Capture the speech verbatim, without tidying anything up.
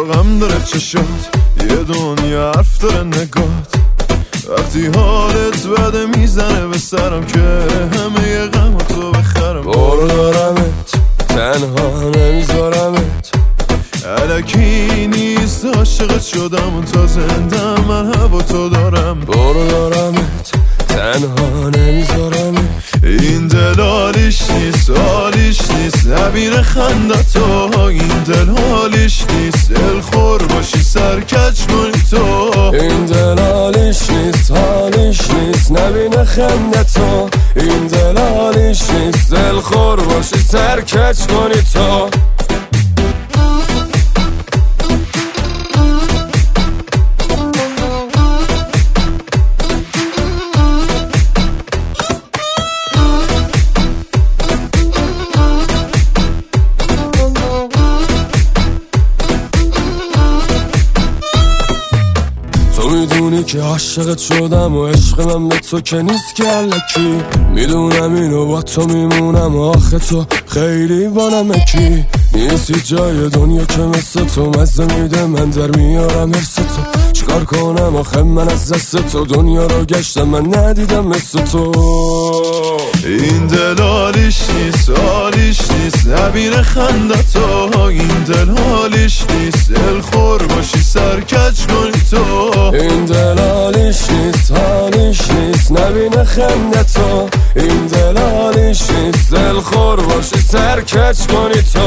غم داره چشات، یه دنیا حرف داره نگات. وقتی حالت بده میزنه به سرم که همه ی غم تو بخرم. برو دارمت تنها نمیذارمت، الکی نیست عاشقت شدم و تا زندم من هوا تو دارم. برو دارمت تنها نمیذارمت، این دل حالیش نیست حالیش نیست نبینه خندتو. این دل حالیش نیست دلخور باشی سرکج کنی تو. این دل حالیش نیست حالیش نیست نبینه خندتو. این دل حالیش نیست دلخور باشی سرکج کنی تو. تو میدونی که عاشقت شدم و عشق من به تو که نیست که الکی. میدونم اینو با تو میمونم و آخه تو خیلی با نمکی. نیستی جای دنیا که مثل تو مزه میده من در میارم حرس تو. چیکار کنم آخه من از دست تو دنیا رو گشتم من ندیدم مثل تو. این دل حالیش نیست حالیش نیست نبینه خندتو. این دل حالیش نیست دلخور باشی سرکج کنی تو. این دل حالیش نیست حالیش نیست نبینه خندتو. این دل حالیش نیست دلخور باشی سرکج کنی تو.